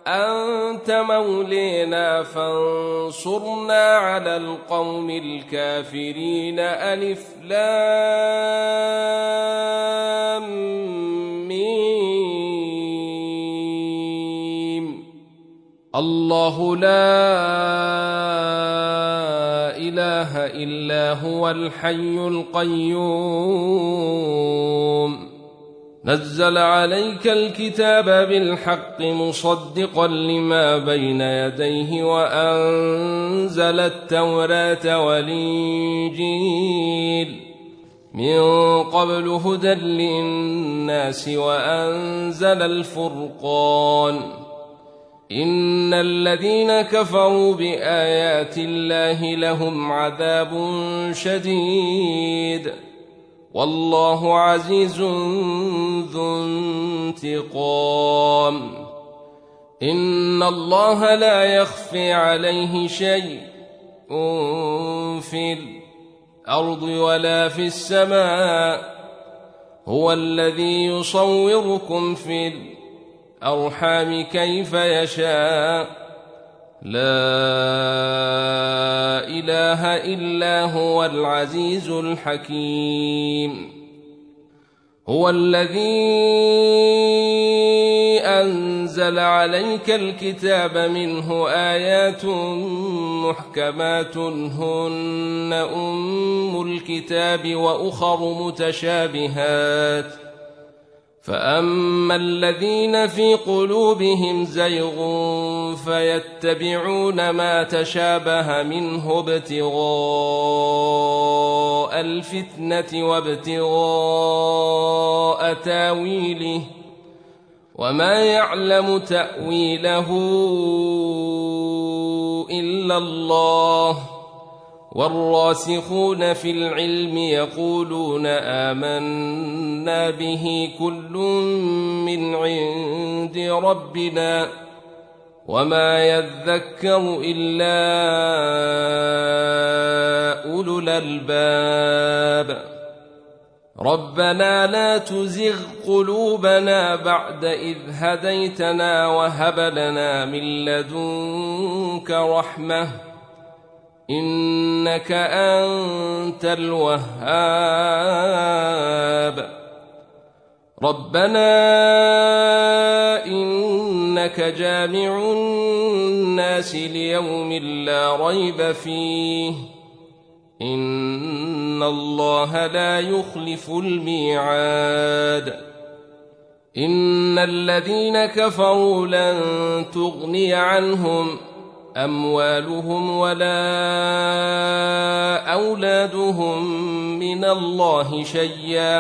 أنت مولينا فانصرنا على القوم الكافرين. ألف لام ميم. الله لا إله إلا هو الحي القيوم نزل عليك الكتاب بالحق مصدقا لما بين يديه وأنزل التوراة والإنجيل من قبل هدى للناس وأنزل الفرقان. إن الذين كفروا بآيات الله لهم عذاب شديد والله عزيز ذو انتقام. إن الله لا يخفي عليه شيء في الأرض ولا في السماء. هو الذي يصوركم في الأرحام كيف يشاء. لا إله إلا هو العزيز الحكيم. هو الذي أنزل عليك الكتاب منه آيات محكمات هن أم الكتاب وأخر متشابهات فأما الذين في قلوبهم زيغ فيتبعون ما تشابه منه ابتغاء الفتنة وابتغاء تاويله وما يعلم تأويله إلا الله والراسخون في العلم يقولون آمنا به كل من عند ربنا وما يذكر إلا أولو الألباب. ربنا لا تزغ قلوبنا بعد إذ هديتنا وهب لنا من لدنك رحمة إنك أنت الوهاب. ربنا إنك جامع الناس ليوم لا ريب فيه إن الله لا يخلف الميعاد. إن الذين كفروا لن تغني عنهم أموالهم ولا أولادهم من الله شيئا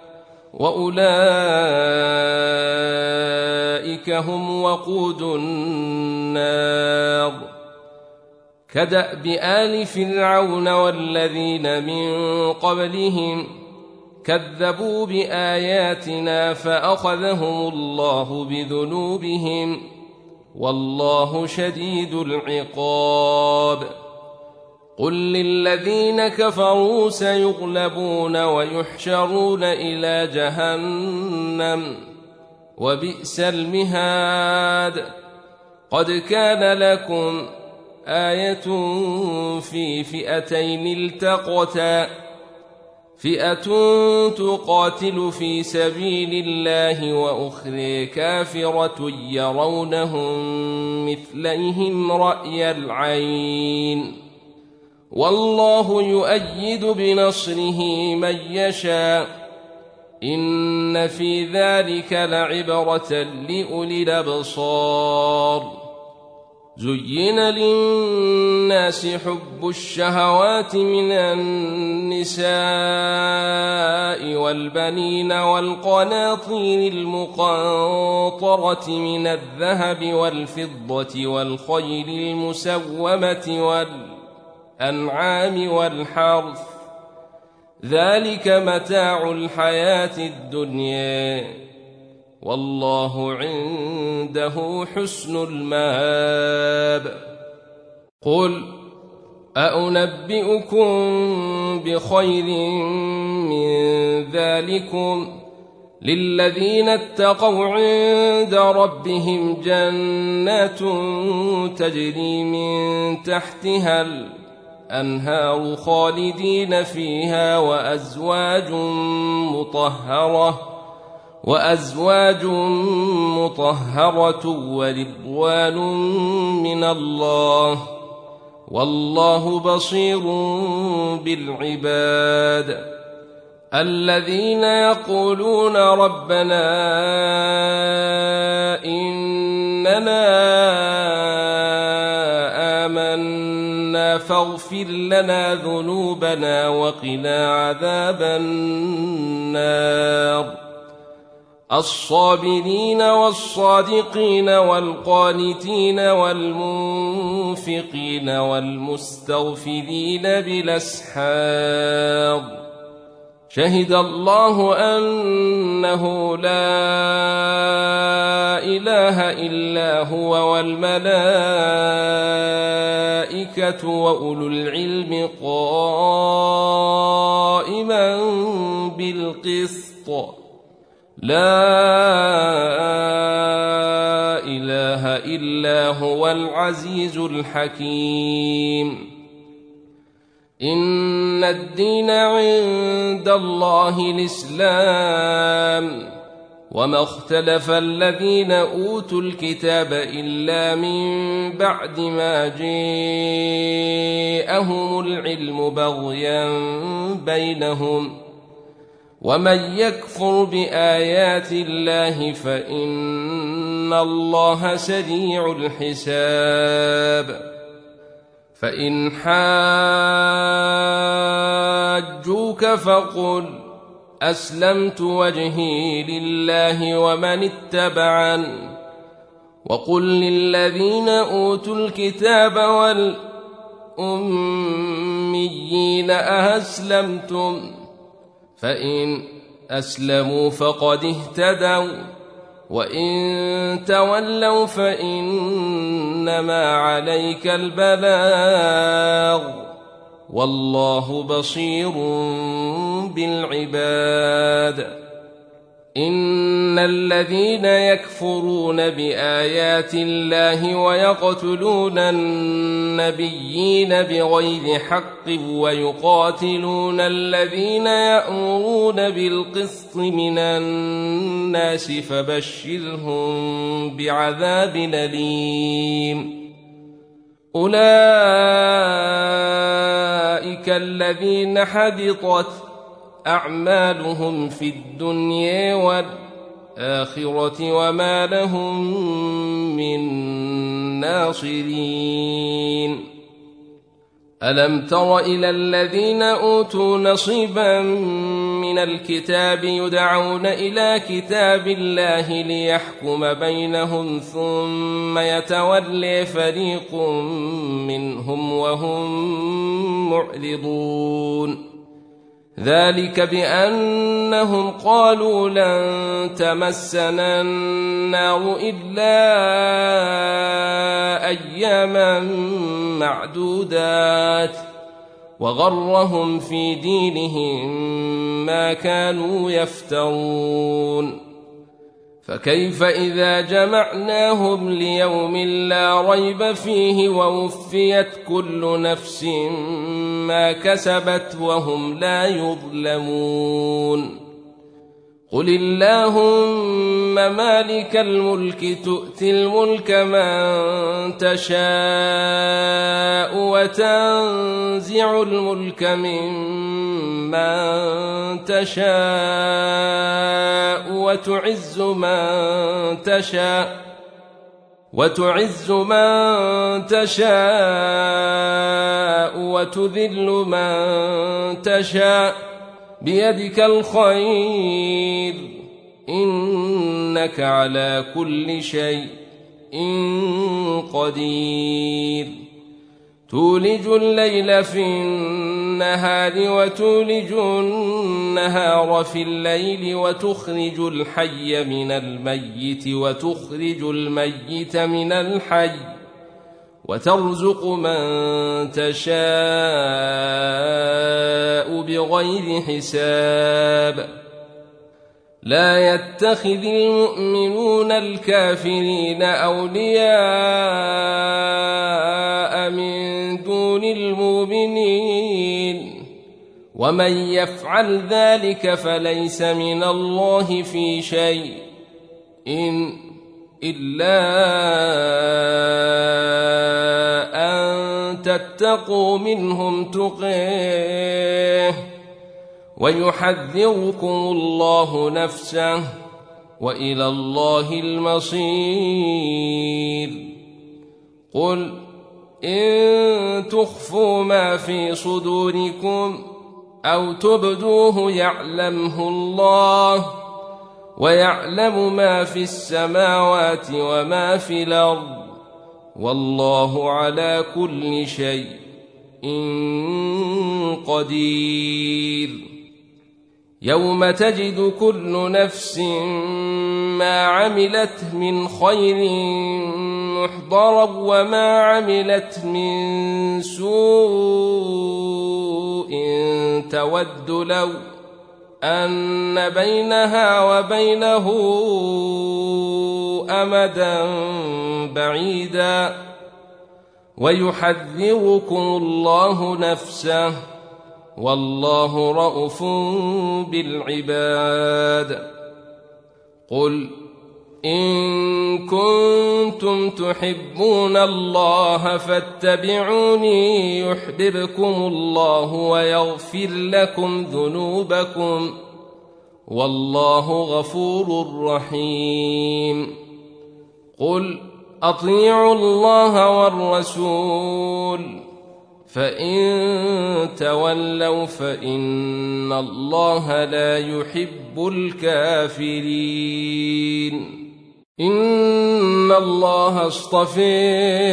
وأولئك هم وقود النار. كدأب آل فرعون والذين من قبلهم كذبوا بآياتنا فأخذهم الله بذنوبهم والله شديد العقاب. قل للذين كفروا سيغلبون ويحشرون إلى جهنم وبئس المهاد. قد كان لكم آية في فئتين التقتا فئة تقاتل في سبيل الله وأخرى كافرة يرونهم مثليهم رأي العين والله يؤيد بنصره من يشاء. إن في ذلك لعبرة لأولي الأبصار. زين للناس حب الشهوات من النساء والبنين والقناطير المقنطرة من الذهب والفضة والخيل المسومة والأنعام والحرث ذلك متاع الحياة الدنيا والله عنده حسن المآب. قل أأنبئكم بخير من ذلكم للذين اتقوا عند ربهم جنات تجري من تحتها الأنهار خالدين فيها وأزواج مطهرة ورضوان من الله والله بصير بالعباد الذين يقولون ربنا إننا آمنا فاغفر لنا ذنوبنا وقنا عذاب النار الصابرين والصادقين والقانتين والمنفقين والمستغفرين بالأسحار شهد الله أنه لا إله إلا هو والملائكة وأولو العلم قائما بالقسط لا إله إلا هو العزيز الحكيم إن الدين عند الله الإسلام وما اختلف الذين أوتوا الكتاب إلا من بعد ما جاءهم العلم بغيا بينهم ومن يكفر بآيات الله فإن الله سريع الحساب فإن حاجوك فقل أسلمت وجهي لله ومن اتبعن وقل للذين أوتوا الكتاب والأميين أأسلمتم فإن أسلموا فقد اهتدوا وإن تولوا فإنما عليك البلاغ والله بصير بالعباد إن الذين يكفرون بآيات الله ويقتلون النبيين بغير حق ويقاتلون الذين يأمرون بالقسط من الناس فبشرهم بعذاب أليم أولئك الذين حبطت أعمالهم في الدنيا والآخرة وما لهم من ناصرين ألم تر إلى الذين أوتوا نصيبا من الكتاب يدعون إلى كتاب الله ليحكم بينهم ثم يتولي فريق منهم وهم معرضون ذلك بأنهم قالوا لن تمسنا النار إلا أياما معدودات وغرهم في دينهم ما كانوا يفترون فكيف إذا جمعناهم ليوم لا ريب فيه ووفيت كل نفس ما كسبت وهم لا يظلمون قل اللهم مالك الملك تؤتي الملك من تشاء وتنزع الملك ممن تشاء وتعز من تشاء وتذل من تشاء بيدك الخير إنك على كل شيء قدير تولج الليل في النهار وتولج النهار في الليل وتخرج الحي من الميت وتخرج الميت من الحي وترزق من تشاء بغير حساب لا يتخذ المؤمنون الكافرين أولياء من دون المؤمنين ومن يفعل ذلك فليس من الله في شيء إلا أن تتقوا منهم تقيه ويحذركم الله نفسه وإلى الله المصير. قل إن تخفوا ما في صدوركم أو تبدوه يعلمه الله ويعلم ما في السماوات وما في الأرض والله على كل شيء قدير. يوم تجد كل نفس ما عملت من خير محضرا وما عملت من سوء تود لو أن بينها وبينه أمدا بعيدا ويحذركم الله نفسه والله رءوف بالعباد. قل إن كنتم تحبون الله فاتبعوني يحببكم الله ويغفر لكم ذنوبكم والله غفور رحيم. قل أطيعوا الله والرسول فإن تولوا فإن الله لا يحب الكافرين. إن الله اصطفى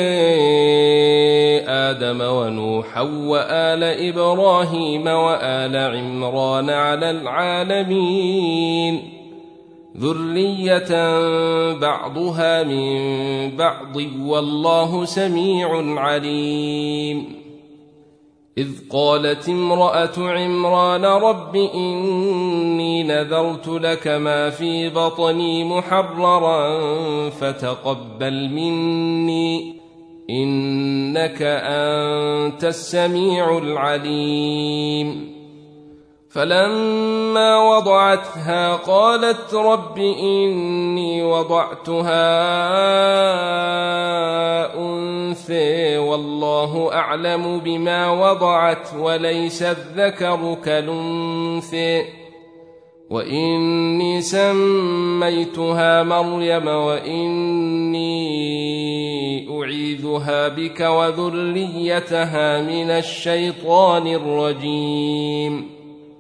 آدم ونوحا وآل إبراهيم وآل عمران على العالمين ذرية بعضها من بعض والله سميع عليم. إذ قالت امرأة عمران رب إني نذرت لك ما في بطني محررا فتقبل مني إنك أنت السميع العليم. فلما وضعتها قالت رب إني وضعتها أنثى والله أعلم بما وضعت وليس الذكر كالأنثى وإني سميتها مريم وإني أعيذها بك وذريتها من الشيطان الرجيم.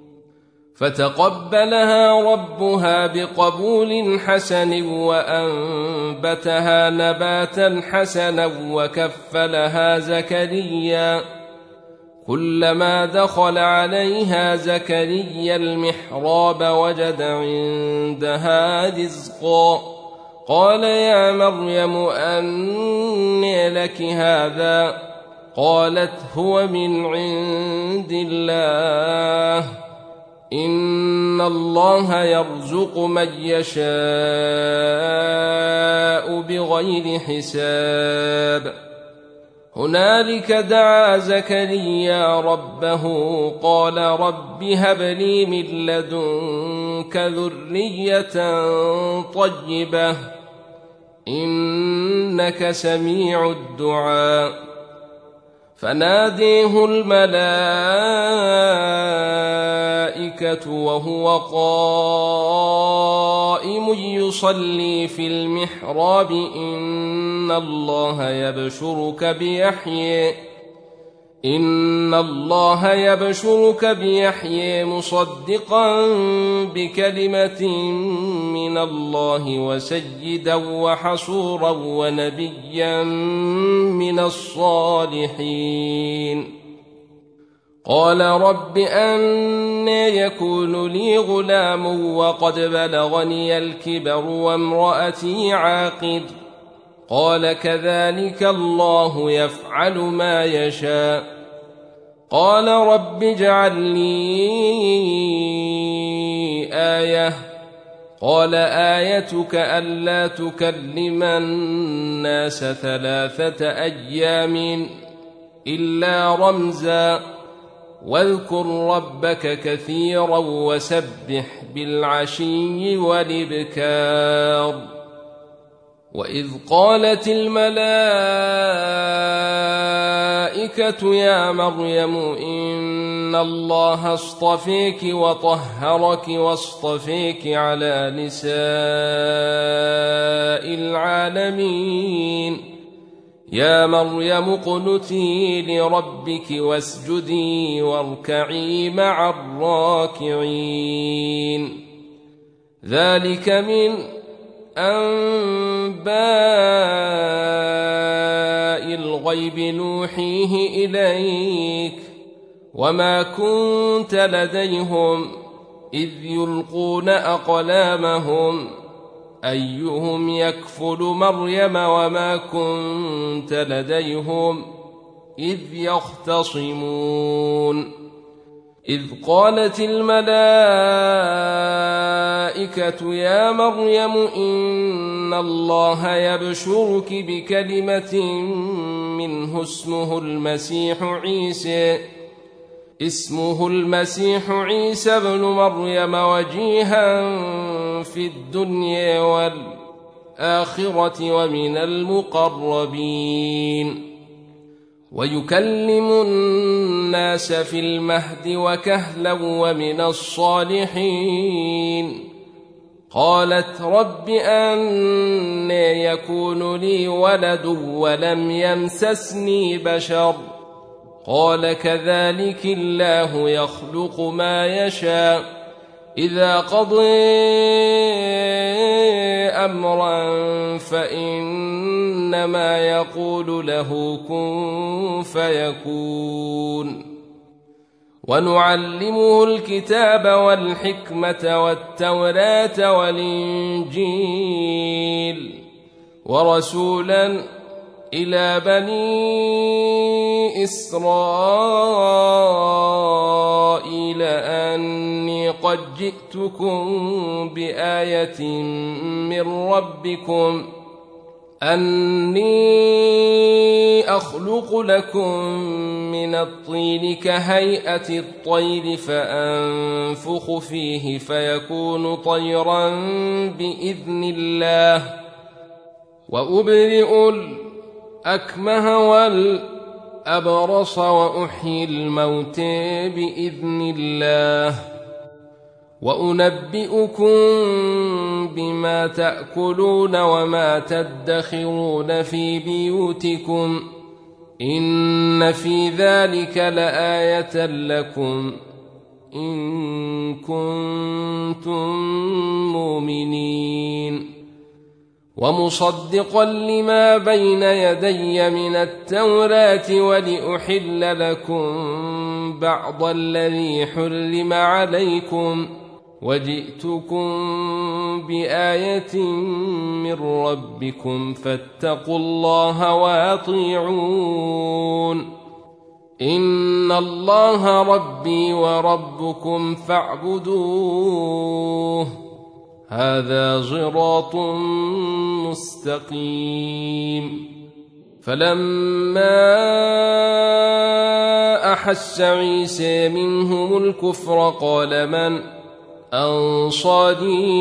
فتقبلها ربها بقبول حسن وأنبتها نباتا حسنا وكفلها زكريا. كلما دخل عليها زكريا المحراب وجد عندها رزقا قال يا مريم أنى لك هذا قالت هو من عند الله إن الله يرزق من يشاء بغير حساب. هنالك دعا زكريا ربه قال رب هب لي من لدنك ذرية طيبة إنك سميع الدعاء. فناديه الملائكة وهو قائم يصلي في المحراب إن الله يبشرك بيحيى مصدقا بكلمة من الله وسيدا وحصورا ونبيا من الصالحين. قال رب أنى يكون لي غلام وقد بلغني الكبر وامرأتي عاقر قال كذلك الله يفعل ما يشاء. قال رب اجعل لي آية قال آيتك ألا تكلم الناس 3 أيام إلا رمزا واذكر ربك كثيرا وسبح بالعشي والإبكار. وإذ قالت الملائكة يا مريم إن الله اصطفيك وطهرك واصطفيك على نساء العالمين يا مريم اقنتي لربك واسجدي واركعي مع الراكعين. ذلك من أنباء الغيب نوحيه إليك وما كنت لديهم إذ يلقون أقلامهم أيهم يكفل مريم وما كنت لديهم إذ يختصمون. إذ قالت الملائكة يا مريم إن الله يبشرك بكلمة منه اسمه المسيح عيسى ابن مريم وجيها في الدنيا والآخرة ومن المقربين ويكلم الناس في المهد وكهلا ومن الصالحين. قالت رب أنى يكون لي ولد ولم يمسسني بشر قال كذلك الله يخلق ما يشاء إذا قضى أمرا فإنما يقول له كن فيكون. ونعلمه الكتاب والحكمة والتوراة والإنجيل ورسولا إلى بني إسرائيل أني قد جئتكم بآية من ربكم أني أخلق لكم من الطين كهيئة الطير فأنفخ فيه فيكون طيرا بإذن الله وأبرئ الأكمه والأبرص وأحيي الموت بإذن الله وأنبئكم بما تأكلون وما تدخرون في بيوتكم إن في ذلك لآية لكم إن كنتم مؤمنين. ومصدقا لما بين يدي من التوراة ولأحل لكم بعض الذي حرم عليكم وجئتكم بآية من ربكم فاتقوا الله وأطيعون إن الله ربي وربكم فاعبدوه هذا صراط مستقيم. فلما أحس عيسى منهم الكفر قال من أنصاري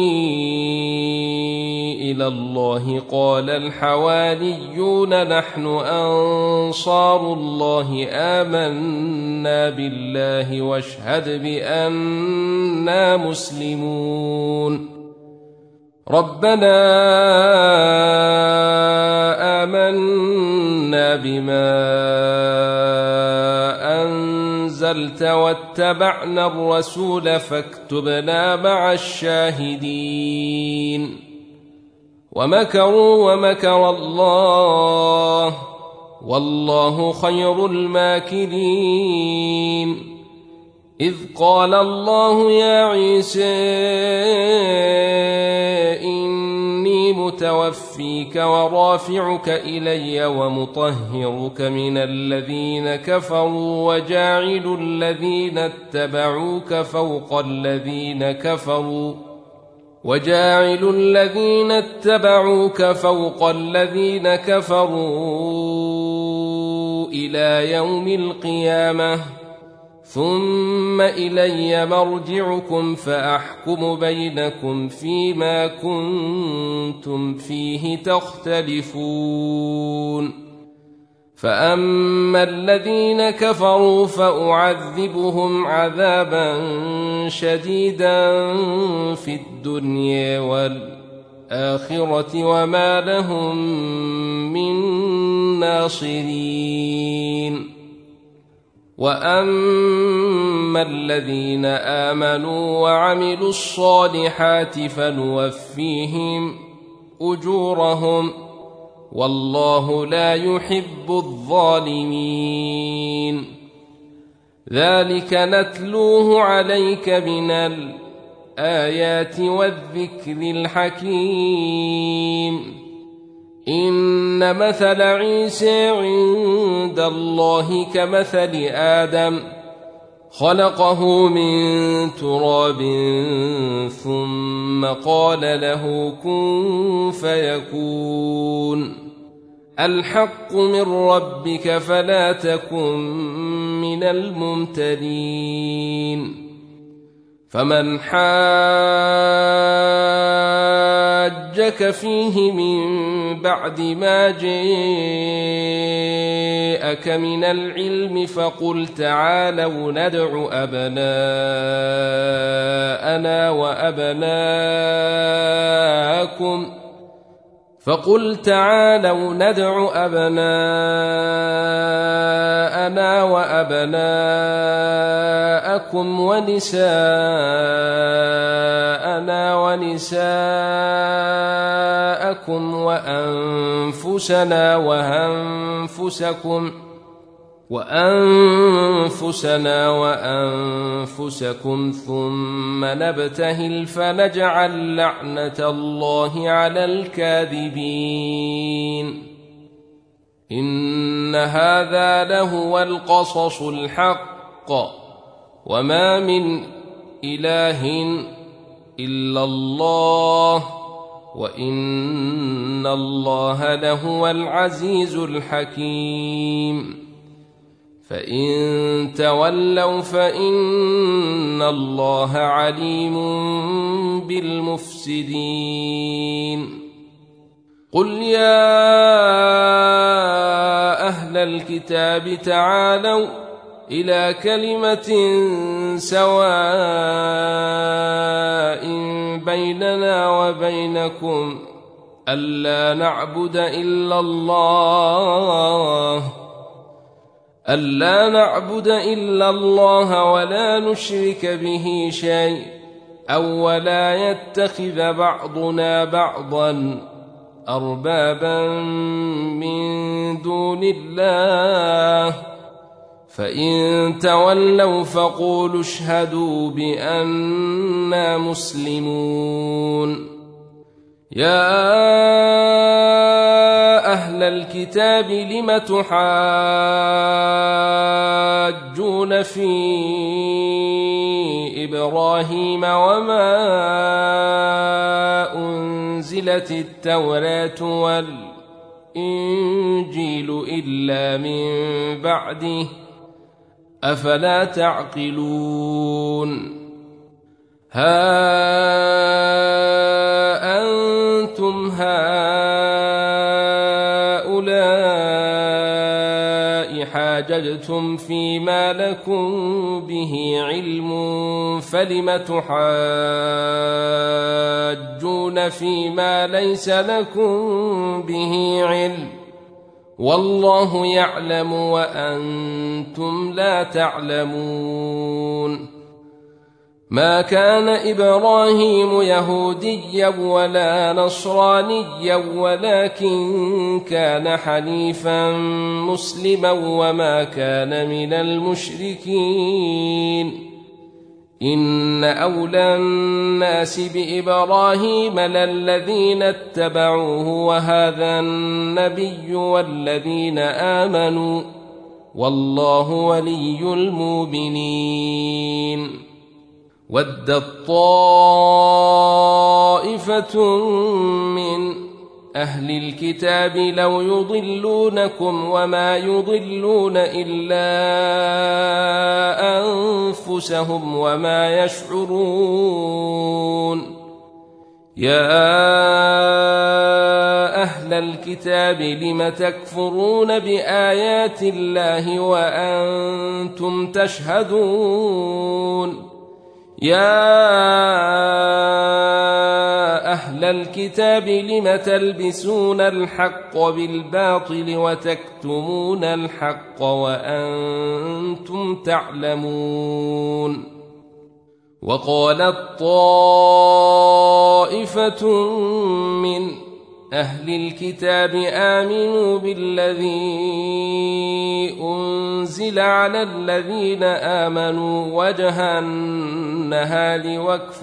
إلى الله قال الحواريون نحن أنصار الله آمنا بالله واشهد بأننا مسلمون. ربنا آمنا بما أنزلت واتبعنا الرسول فاكتبنا مع الشاهدين. ومكروا ومكر الله والله خير الماكرين. إذ قال الله يا عيسى إني متوفيك ورافعك إلي ومطهرك من الذين كفروا وجاعل الذين اتبعوك فوق الذين كفروا وجاعل الذين اتبعوك فوق الذين كفروا إلى يوم القيامة ثم إلي مرجعكم فأحكم بينكم فيما كنتم فيه تختلفون فأما الذين كفروا فأعذبهم عذابا شديدا في الدنيا والآخرة وما لهم من ناصرين وأما الذين آمنوا وعملوا الصالحات فنوفيهم أجورهم والله لا يحب الظالمين ذلك نتلوه عليك من الآيات والذكر الحكيم إن مثل عيسى عند الله كمثل آدم خلقه من تراب ثم قال له كن فيكون الحق من ربك فلا تكن من الممترين فمن حاجك فيه من بعد ما جاءك من العلم فقل تعالوا ندع أبناءنا وأبناءكم ونساءنا ونساءكم وأنفسنا وأنفسكم ثم نبتهل فنجعل لعنة الله على الكاذبين إن هذا لهو القصص الحق وما من إله إلا الله وإن الله لهو العزيز الحكيم فإن تولوا فإن الله عليم بالمفسدين قل يا أهل الكتاب تعالوا إلى كلمة سواء بيننا وبينكم ألا نعبد إلا الله ولا نشرك به شيء أو ولا يتخذ بعضنا بعضا أربابا من دون الله فإن تولوا فقولوا اشهدوا بأننا مسلمون يا أهل الكتاب لم تحاجون في إبراهيم وما أنزلت التوراة والإنجيل إلا من بعده أفلا تعقلون ها أنتم هؤلاء حاججتم فيما لكم به علم فلم تحاجون فيما ليس لكم به علم والله يعلم وأنتم لا تعلمون ما كان إبراهيم يهوديا ولا نصرانيا ولكن كان حنيفا مسلما وما كان من المشركين إن أولى الناس بإبراهيم للذين اتبعوه وهذا النبي والذين آمنوا والله ولي المؤمنين ودت طائفة طائفة من أهل الكتاب لو يضلونكم وما يضلون إلا أنفسهم وما يشعرون. يا أهل الكتاب لم تكفرون بآيات الله وأنتم تشهدون. يا أهل الكتاب لم تلبسون الحق بالباطل وتكتمون الحق وأنتم تعلمون. وقالت طائفة من أهل الكتاب آمنوا بالذي أنزل على الذين آمنوا وجه النهار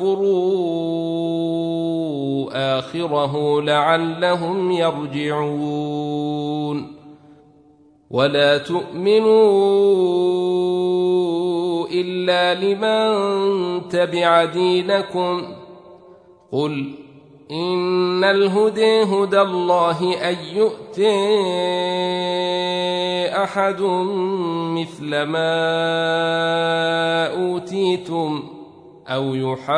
واكفروا آخره لعلهم يرجعون. ولا تؤمنوا إلا لمن تبع دينكم. قل إن الهدى هدى الله أن يؤتي أحد مثل ما أوتيتم أو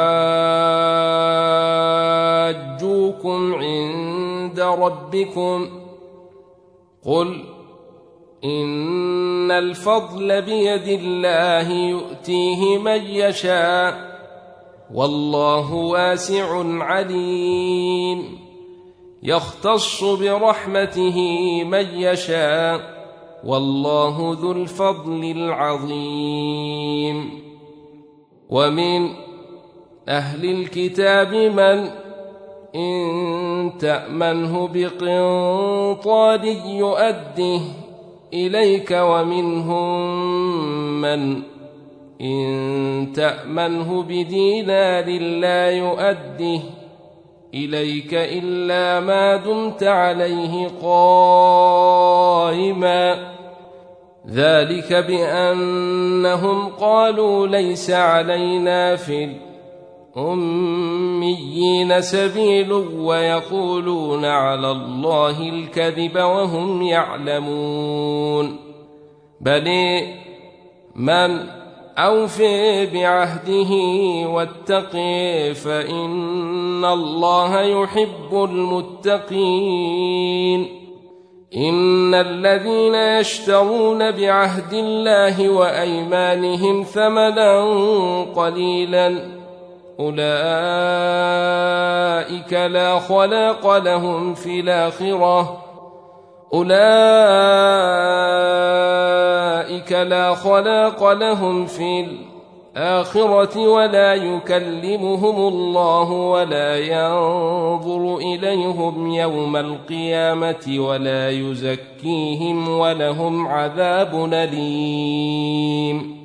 يحاجوكم عند ربكم. قل إن الفضل بيد الله يؤتيه من يشاء والله واسع عليم. يختص برحمته من يشاء والله ذو الفضل العظيم. ومن أهل الكتاب من إن تأمنه بقنطار يؤده إليك ومنهم من إن تأمنه بدينار لا يؤده إليك إلا ما دمت عليه قائما. ذلك بأنهم قالوا ليس علينا في الأميين سبيل ويقولون على الله الكذب وهم يعلمون. بل من أوفي بعهده واتقي فإن الله يحب المتقين. إن الذين يشترون بعهد الله وأيمانهم ثمنا قليلا أولئك لا خلاق لهم في الآخرة ولا يكلمهم الله ولا ينظر إليهم يوم القيامة ولا يزكيهم ولهم عذاب أليم.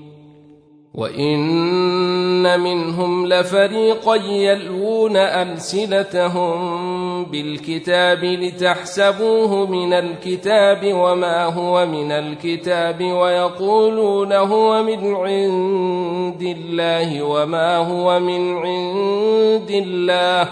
وإن منهم لفريقا يلوون ألسنتهم بالكتاب لتحسبوه من الكتاب وما هو من الكتاب ويقولون هو من عند الله وما هو من عند الله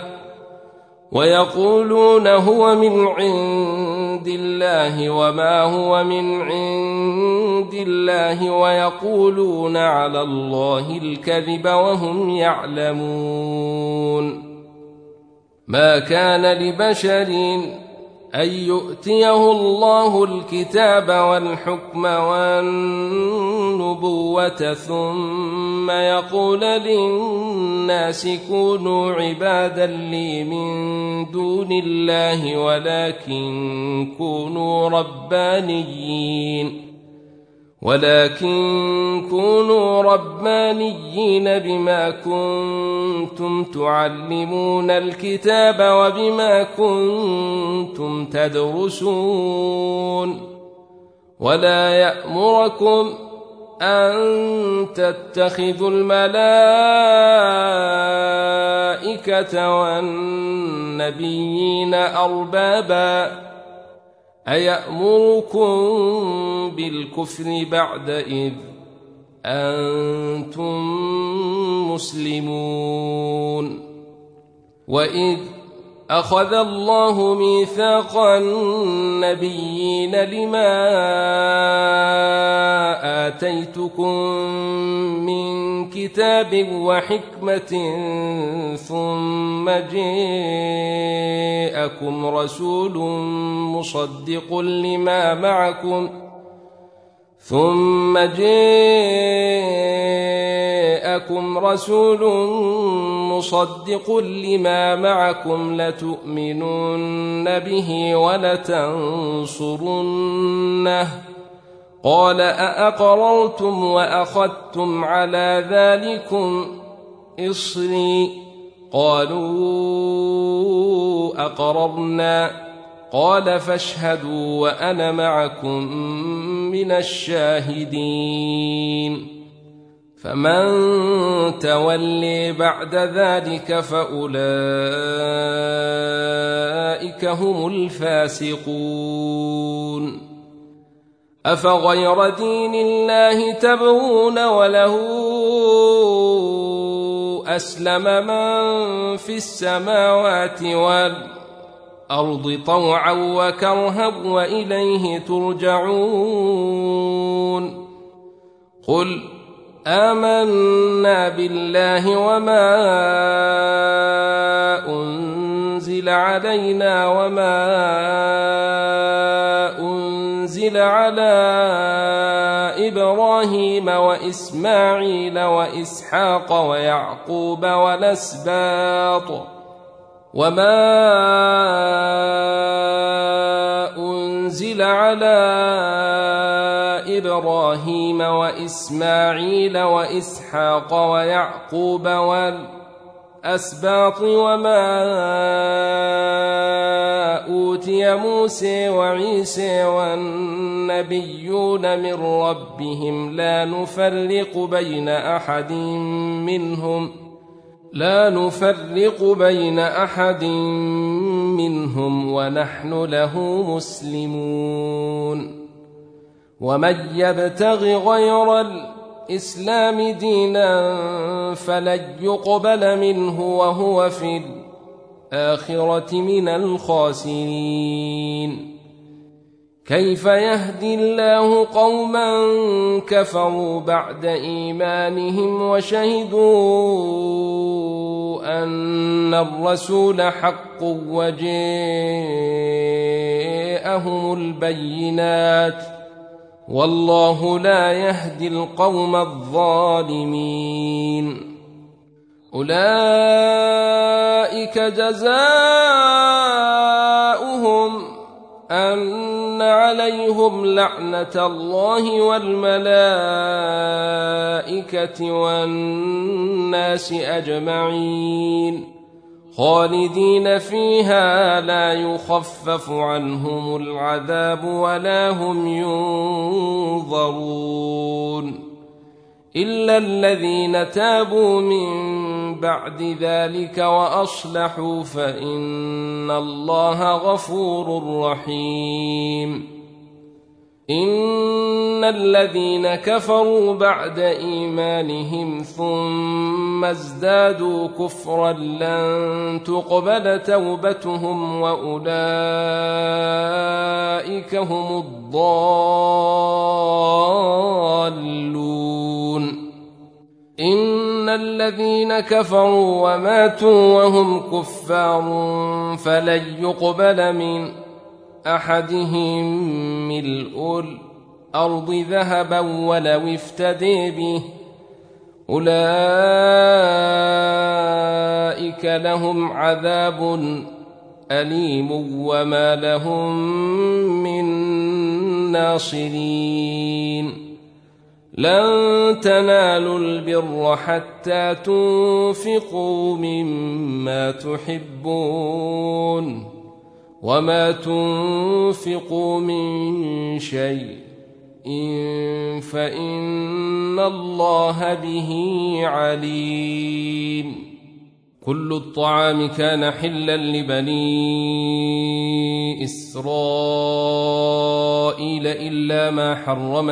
ويقولون على الله الكذب وهم يعلمون. ما كان لبشر أن يؤتيه الله الكتاب والحكم والنبوة ثم يقول للناس كونوا عبادا لي من دون الله ولكن كونوا ربانيين بما كنتم تعلمون الكتاب وبما كنتم تدرسون. ولا يأمركم أن تتخذوا الملائكة والنبيين أربابا أيأمركم بالكفر بعد إذ أنتم مسلمون. وإذ أخذ الله ميثاق النبيين لما آتيتكم من كتاب وحكمة ثم جاءكم رسول مصدق لما معكم لتؤمنن به ولتنصرنه قال أأقررتم وأخذتم على ذلكم إصري قالوا أقررنا قال فاشهدوا وأنا معكم من الشاهدين فمن تولي بعد ذلك فأولئك هم الفاسقون أفغير دين الله تبغون وله أسلم من في السماوات والأرض طوعا وكرها وإليه ترجعون قل آمنا بالله وما أنزل علينا وما أنزل على إبراهيم وإسماعيل وإسحاق ويعقوب والأسباط وما أنزل على إبراهيم وإسماعيل وإسحاق ويعقوب والأسباط وما أوتي موسى وعيسى والنبيون من ربهم لا نفرق بين أحد منهم ونحن له مسلمون ومن يبتغ غير الإسلام دينا فلن يقبل منه وهو في الآخرة من الخاسرين كيف يهدي الله قوما كفروا بعد إيمانهم وشهدوا أن الرسول حق وجاءهم البينات والله لا يهدي القوم الظالمين أولئك جزاؤهم أن عليهم لعنة الله والملائكة والناس أجمعين خالدين فيها لا يخفف عنهم العذاب ولا هم ينظرون إلا الذين تابوا من بعد ذلك وأصلحوا فإن الله غفور رحيم إن الذين كفروا بعد إيمانهم ثم ازدادوا كفرا لن تقبل توبتهم وأولئك هم الضالون إن الذين كفروا وماتوا وهم كفار فلن يقبل من أحدهم ملء الأرض ذهبا ولو افتدي به أولئك لهم عذاب أليم وما لهم من ناصرين لن تنالوا البر حتى تنفقوا مما تحبون وما تنفقوا من شيء فإن الله به عليم كل الطعام كان حلا لبني إسرائيل إلا ما حرم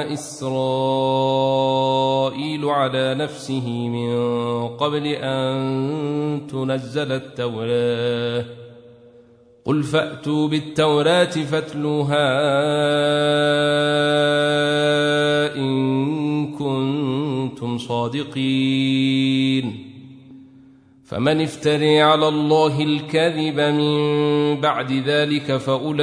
إسرائيل على نفسه من قبل أن تنزل التوراة قل فأتوا بالتوراة فاتلوها إن كنتم صادقين فمن افتري على الله الكذب من بعد ذلك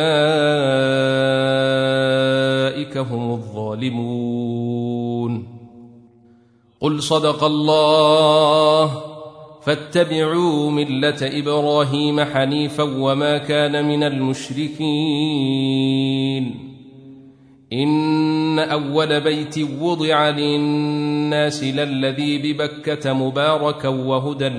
فأولئك هم الظالمون قل صدق الله فاتبعوا ملة إبراهيم حنيفا وما كان من المشركين إن أول بيت وضع للناس للذي ببكة مباركا وهدى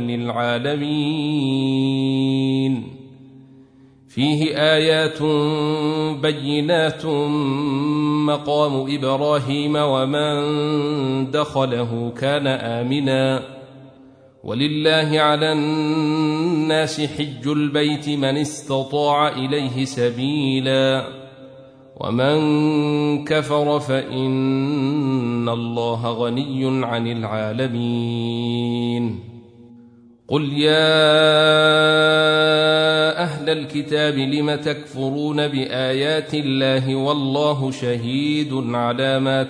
للعالمين فيه آيات بينات مقام إبراهيم ومن دخله كان آمنا ولله على الناس حج البيت من استطاع إليه سبيلا ومن كفر فإن الله غني عن العالمين قل يا أهل الكتاب لم تكفرون بآيات الله والله شهيد على ما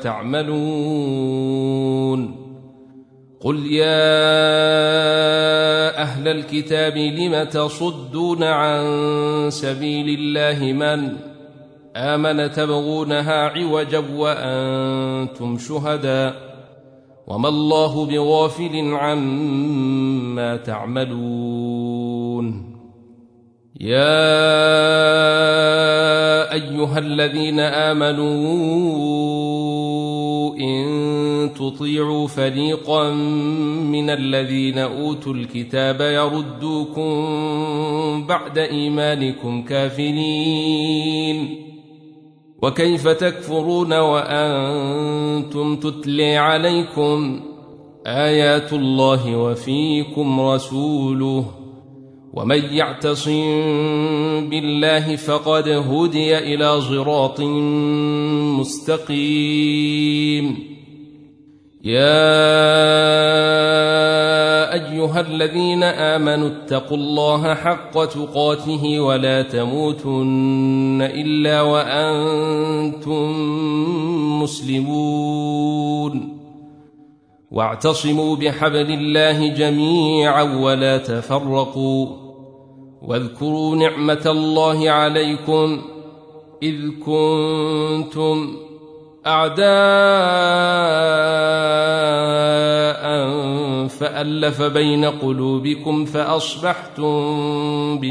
تعملون قل يا أهل الكتاب لم تصدون عن سبيل الله من آمن تبغونها عوجا وأنتم شهداء وما الله بغافل عما تعملون يا أيها الذين آمنوا إن تطيعوا فريقا من الذين أوتوا الكتاب يردوكم بعد إيمانكم كافرين وكيف تكفرون وأنتم تتلى عليكم آيات الله وفيكم رسوله ومن يعتصم بالله فقد هدي إلى صراط مستقيم يا أيها الذين آمنوا اتقوا الله حق تقاته ولا تموتن إلا وأنتم مسلمون واعتصموا بحبل الله جميعا ولا تفرقوا واذكروا نعمة الله عليكم إذ كنتم أعداء فألف بين قلوبكم فأصبحتم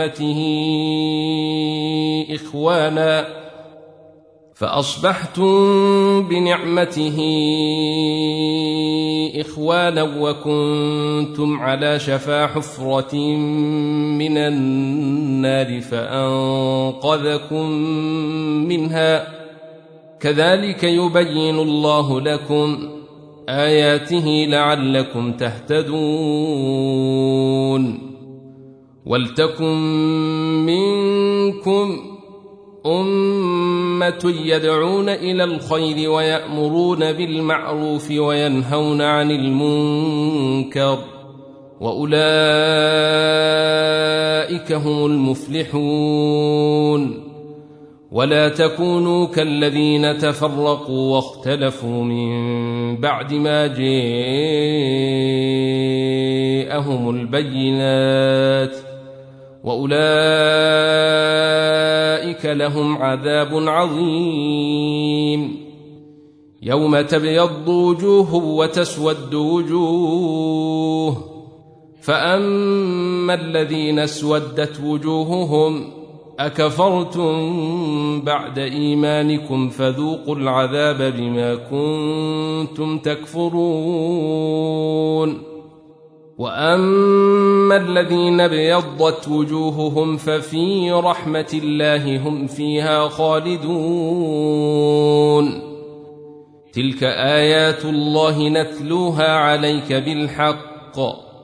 بنعمته إخوانا وكنتم على شفا حفرة من النار فأنقذكم منها كذلك يبين الله لكم آياته لعلكم تهتدون ولتكن منكم أمة يدعون إلى الخير ويأمرون بالمعروف وينهون عن المنكر وأولئك هم المفلحون ولا تكونوا كالذين تفرقوا واختلفوا من بعد ما جاءهم البينات وأولئك لهم عذاب عظيم يوم تبيض وجوه وتسود وجوه فأما الذين اسودت وجوههم أكفرتم بعد إيمانكم فذوقوا العذاب بما كنتم تكفرون وأما الذين ابيضت وجوههم ففي رحمة الله هم فيها خالدون تلك آيات الله نتلوها عليك بالحق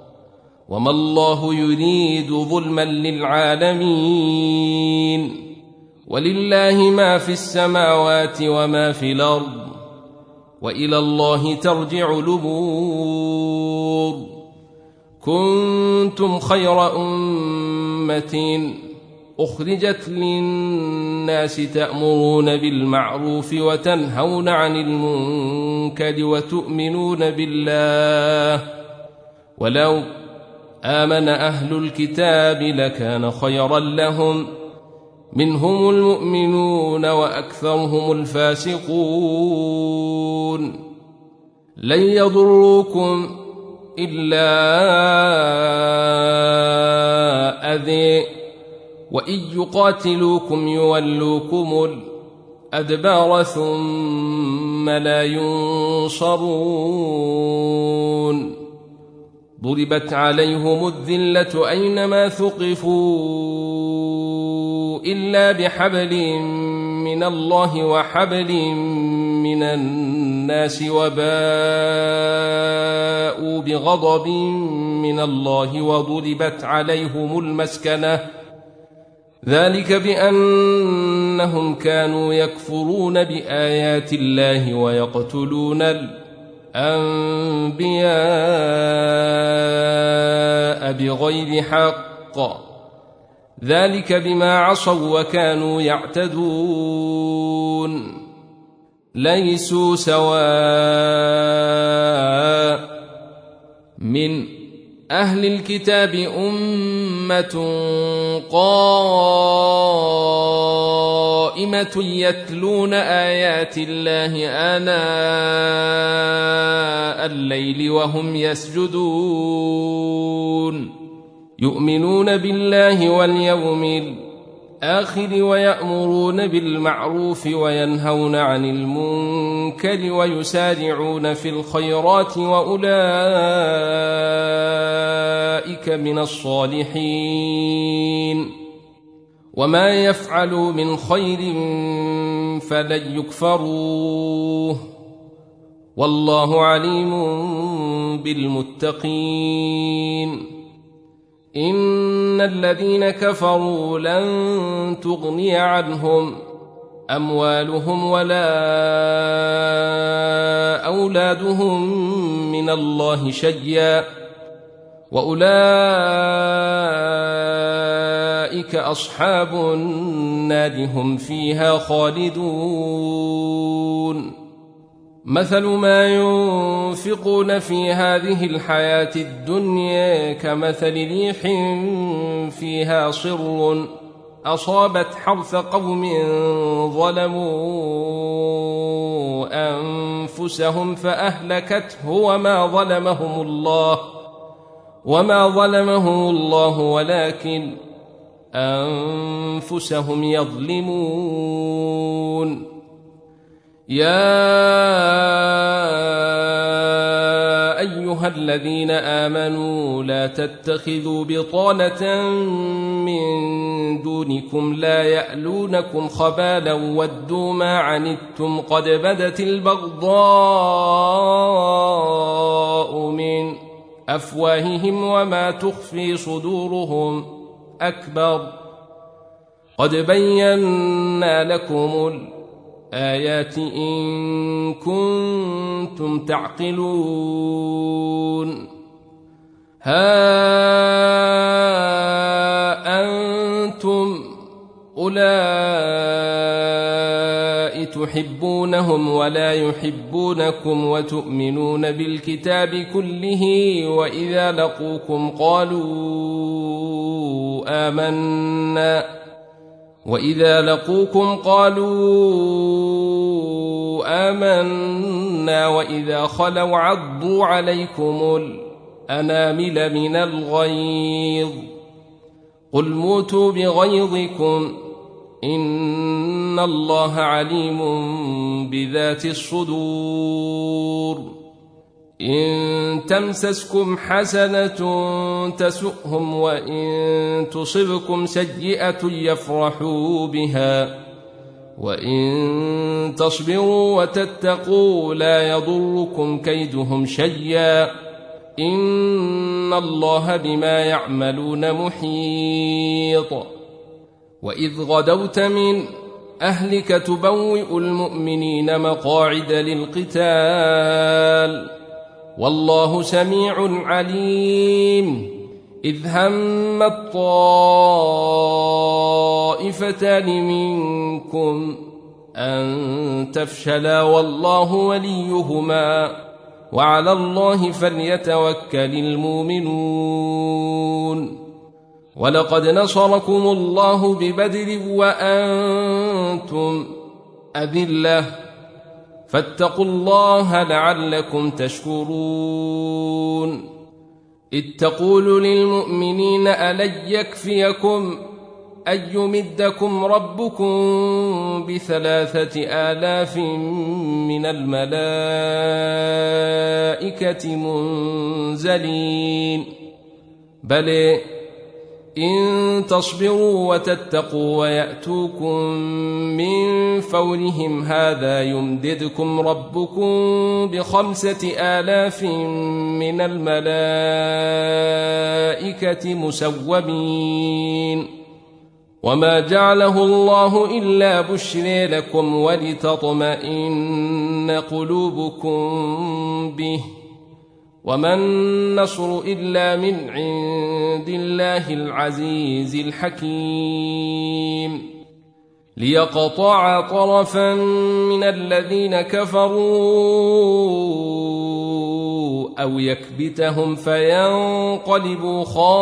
وما الله يريد ظلما للعالمين ولله ما في السماوات وما في الأرض وإلى الله ترجع الأمور. كنتم خير أمة أخرجت للناس تأمرون بالمعروف وتنهون عن المنكر وتؤمنون بالله، ولو آمن أهل الكتاب لكان خيرا لهم، منهم المؤمنون وأكثرهم الفاسقون. لن يضروكم إلا أذى، وإن يقاتلوكم يولوكم الأدبار ثم لا ينصرون. ضربت عليهم الذلة أينما ثقفوا إلا بحبل من الله وحبل من الناس، وباءوا بغضب من الله وضربت عليهم المسكنة، ذلك بأنهم كانوا يكفرون بآيات الله ويقتلون الأنبياء بغير حق، ذلك بما عصوا وكانوا يعتدون. ليسوا سواء، من أهل الكتاب أمة قائمة يتلون آيات الله آناء الليل وهم يسجدون، يؤمنون بالله واليوم الآخر ويأمرون بالمعروف وينهون عن المنكر ويسارعون في الخيرات وأولئك من الصالحين. وما يفعلوا من خير فلن يكفروه، والله عليم بالمتقين. إن الذين كفروا لن تغني عنهم أموالهم ولا أولادهم من الله شيئا، وأولئك أصحاب النار هم فيها خالدون. مثل ما ينفقون في هذه الحياة الدنيا كمثل ريح فيها صر أصابت حرث قوم ظلموا أنفسهم فأهلكته وما ظلمهم الله ولكن أنفسهم يظلمون. يا أيها الذين آمنوا لا تتخذوا بطانة من دونكم لا يألونكم خبالا ودوا ما عنتم قد بدت البغضاء من أفواههم وما تخفي صدورهم أكبر. قد بينا لكم الآيات إن كنتم تعقلون. ها أنتم أولئك تحبونهم ولا يحبونكم وتؤمنون بالكتاب كله وإذا لقوكم قالوا آمنا وإذا خلوا عضوا عليكم الأنامل من الغيظ قل موتوا بغيظكم إن الله عليم بذات الصدور. إن تمسسكم حسنة تسؤهم وإن تصبكم سيئة يفرحوا بها وإن تصبروا وتتقوا لا يضركم كيدهم شيئا إن الله بما يعملون محيط. وإذ غدوت من أهلك تبوئ المؤمنين مقاعد للقتال والله سميع عليم إذ هم الطائفتان منكم أن تفشلا والله وليهما وعلى الله فليتوكل المؤمنون ولقد نصركم الله ببدر وأنتم أذلة فاتقوا الله لعلكم تشكرون إذ تقول للمؤمنين ألن يكفيكم أن يمدكم ربكم ب3,000 من الملائكة منزلين بل إن تصبروا وتتقوا ويأتوكم من فورهم هذا يمددكم ربكم ب5,000 من الملائكة مسومين وما جعله الله إلا بشرى لكم ولتطمئن قلوبكم به وما النصر إلا من عند الله العزيز الحكيم ليقطع طرفا من الذين كفروا أو يكبتهم فينقلبوا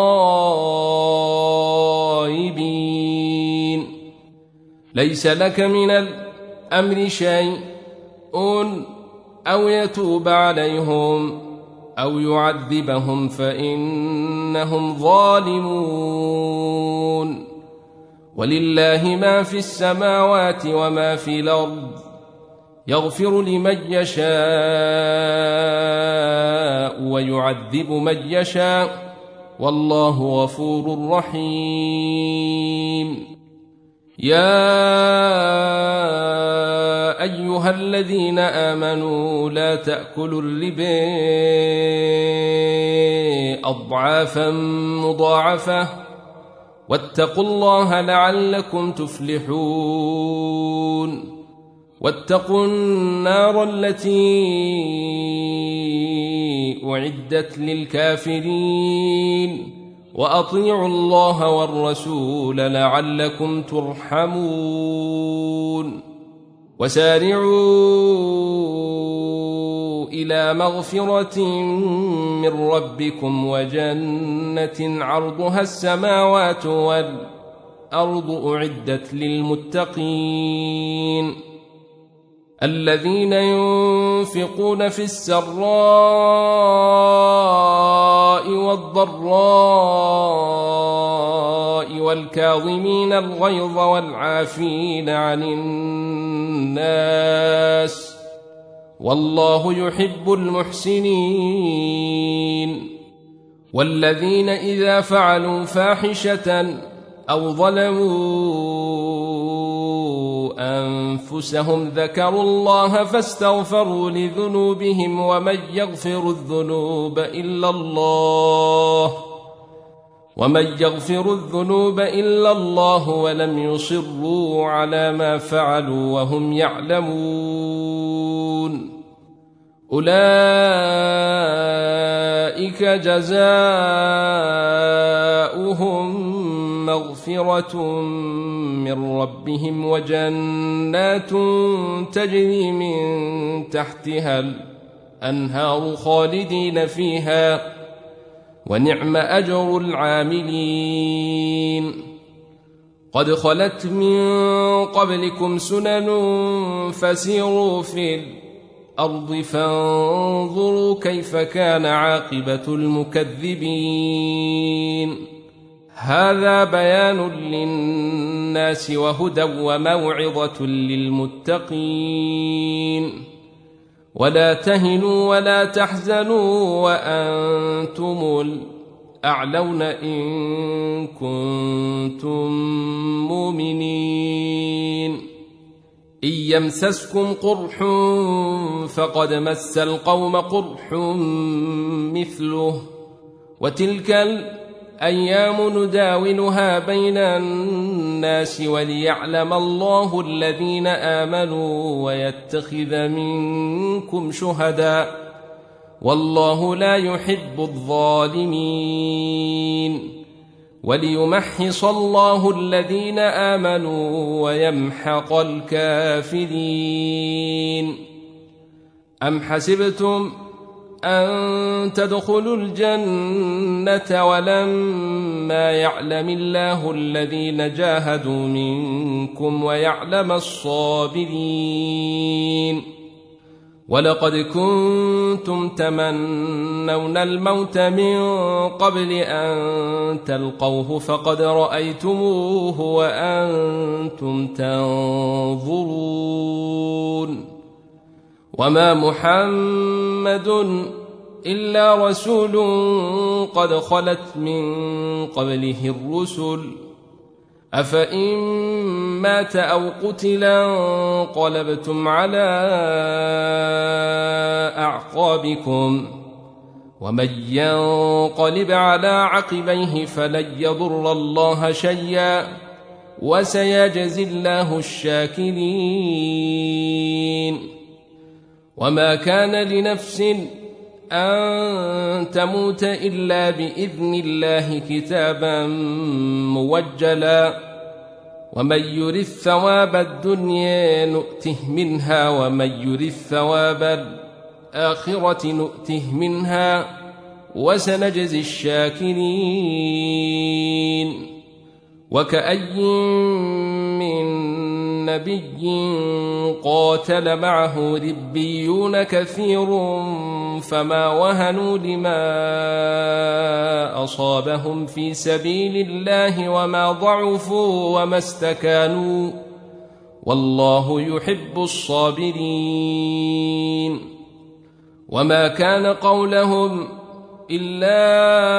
خائبين ليس لك من الأمر شيء أو يتوب عليهم أو يعذبهم فإنهم ظالمون ولله ما في السماوات وما في الأرض يغفر لمن يشاء ويعذب من يشاء والله غفور رحيم يا أيها الذين آمنوا لا تأكلوا الربا أضعافا مضاعفة واتقوا الله لعلكم تفلحون واتقوا النار التي أعدت للكافرين وأطيعوا الله والرسول لعلكم ترحمون وسارعوا إلى مغفرة من ربكم وجنة عرضها السماوات والأرض أعدت للمتقين الذين ينفقون في السراء والضراء والكاظمين الغيظ والعافين عن الناس والله يحب المحسنين والذين إذا فعلوا فاحشة أو ظلموا أنفسهم ذكروا الله فاستغفروا لذنوبهم ومن يغفر الذنوب إلا الله ولم يصروا على ما فعلوا وهم يعلمون أولئك جزاؤهم مغفرة من ربهم وجنات تجري من تحتها الأنهار خالدين فيها ونعم أجر العاملين قد خلت من قبلكم سنن فسيروا في الأرض فانظروا كيف كان عاقبة المكذبين هذا بيان للناس وهدى وموعظة للمتقين ولا تهنوا ولا تحزنوا وأنتم الأعلون إن كنتم مؤمنين إن يمسسكم قرح فقد مس القوم قرح مثله وتلك الأيام نداولها بين الناس وليعلم الله الذين آمنوا ويتخذ منكم شهداء والله لا يحب الظالمين وليمحص الله الذين آمنوا ويمحق الكافرين. أم حسبتم أن تدخلوا الجنة ولما يعلم الله الذين جاهدوا منكم ويعلم الصابرين ولقد كنتم تمنون الموت من قبل أن تلقوه فقد رأيتموه وأنتم تنظرون. وما محمد إلا رسول قد خلت من قبله الرسل أفإن مات أو قتلا انقلبتم على أعقابكم ومن ينقلب على عقبيه فلن يضر الله شيئا وسيجزي الله الشاكرين. وما كان لنفس أن تموت إلا بإذن الله كتابا موجلا ومن يرد ثواب الدنيا نؤته منها ومن يرد ثواب الآخرة نؤته منها وسنجزي الشاكرين. وكأي من نبي قاتل معه ربيون كثير فما وهنوا لما أصابهم في سبيل الله وما ضعفوا وما استكانوا والله يحب الصابرين. وما كان قولهم إلا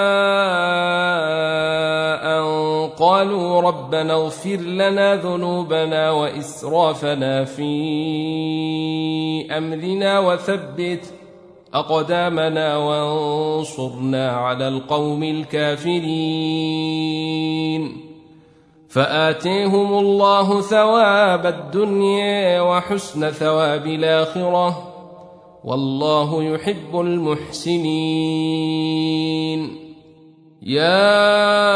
أن قالوا ربنا اغفر لنا ذنوبنا وإسرافنا في أمرنا وثبت أقدامنا وانصرنا على القوم الكافرين. فآتيهم الله ثواب الدنيا وحسن ثواب الآخرة والله يحب المحسنين. يا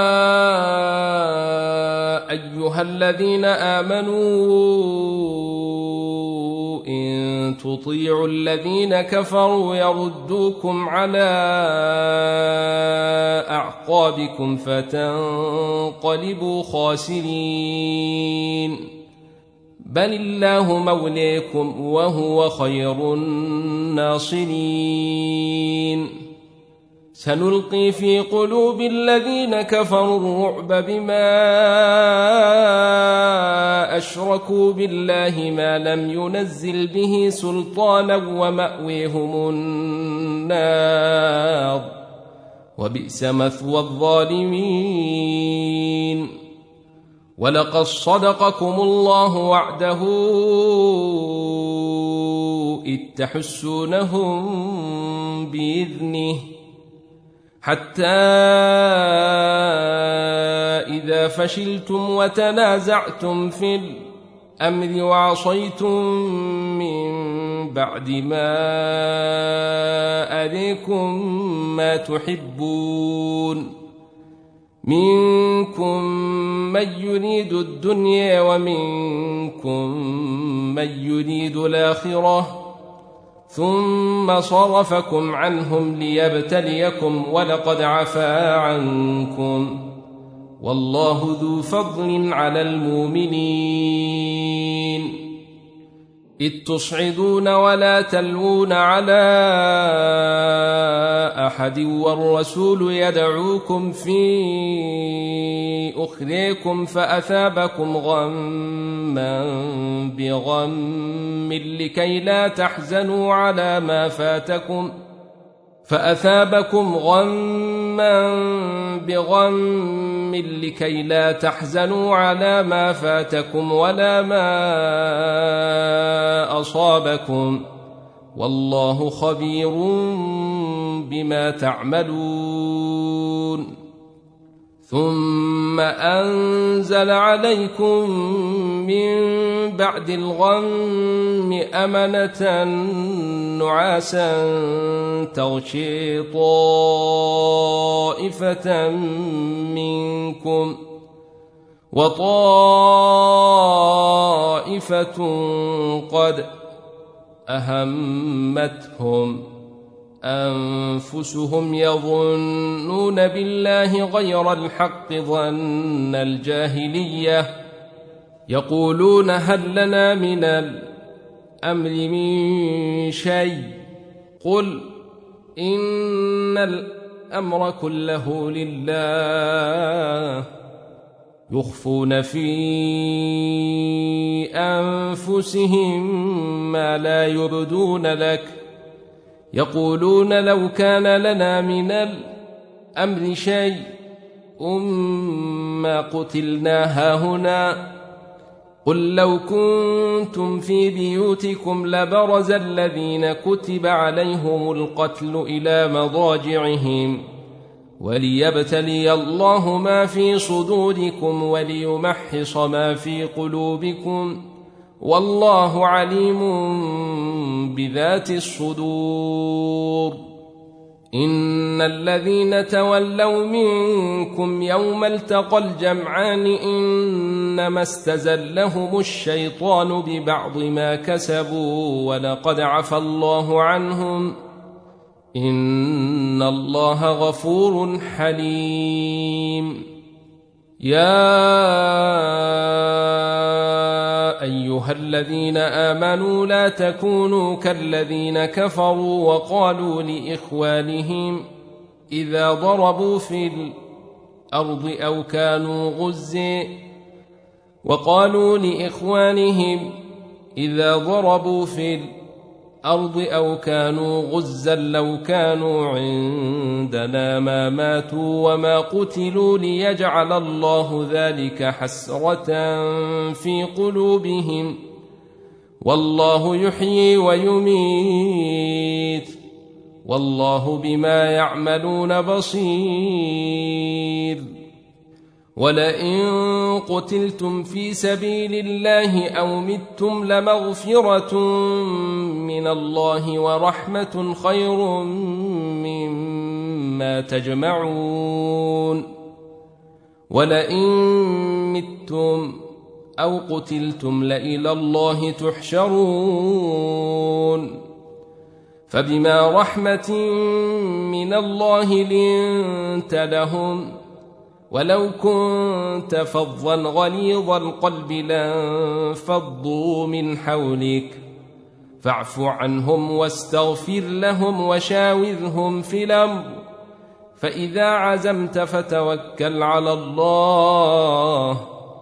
أيها الذين آمنوا إن تطيعوا الذين كفروا يردوكم على أعقابكم فتنقلبوا خاسرين بل الله موليكم وهو خير الناصرين. سنلقي في قلوب الذين كفروا الرعب بما أشركوا بالله ما لم ينزل به سلطانا ومأويهم النار وبئس مثوى الظالمين. ولقد صدقكم الله وعده إذ تحسونهم بإذنه حتى إذا فشلتم وتنازعتم في الأمر وعصيتم من بعد ما أريكم ما تحبون منكم من يريد الدنيا ومنكم من يريد الآخرة ثم صرفكم عنهم ليبتليكم ولقد عفا عنكم والله ذو فضل على المؤمنين. إذ تصعدون ولا تلوون على أحد والرسول يدعوكم في أخريكم فأثابكم غما بغم لكي لا تحزنوا على ما فاتكم فأثابكم غما بغم لكي لا تحزنوا على ما فاتكم ولا ما أصابكم والله خبير بما تعملون. ثم أنزل عليكم من بعد الغم أمنة نعاسا تغشي طائفة منكم وطائفة قد أهمتهم أنفسهم يظنون بالله غير الحق ظن الجاهلية يقولون هل لنا من الأمر من شيء قل إن الأمر كله لله يخفون في أنفسهم ما لا يبدون لك يقولون لو كان لنا من الأمر شيء ما قتلنا هاهنا قل لو كنتم في بيوتكم لبرز الذين كتب عليهم القتل إلى مضاجعهم وليبتلي الله ما في صدوركم وليمحص ما في قلوبكم والله عليم بذات الصدور إن الذين تولوا منكم يوم التقى الجمعان إنما استزلهم الشيطان ببعض ما كسبوا ولقد عفى الله عنهم إن الله غفور حليم يا أيها الذين آمنوا لا تكونوا كالذين كفروا وقالوا لإخوانهم إذا ضربوا في الأرض أو كانوا غزا لو كانوا عندنا ما ماتوا وما قتلوا ليجعل الله ذلك حسرة في قلوبهم والله يحيي ويميت والله بما يعملون بصير ولئن قتلتم في سبيل الله أو متم لمغفرة من الله ورحمة خير مما تجمعون ولئن متم أو قتلتم لإلى الله تحشرون فبما رحمة من الله لنت لهم ولو كنت فظا غليظ القلب لانفضوا من حولك فاعف عنهم واستغفر لهم وشاورهم في الأمر فإذا عزمت فتوكل على الله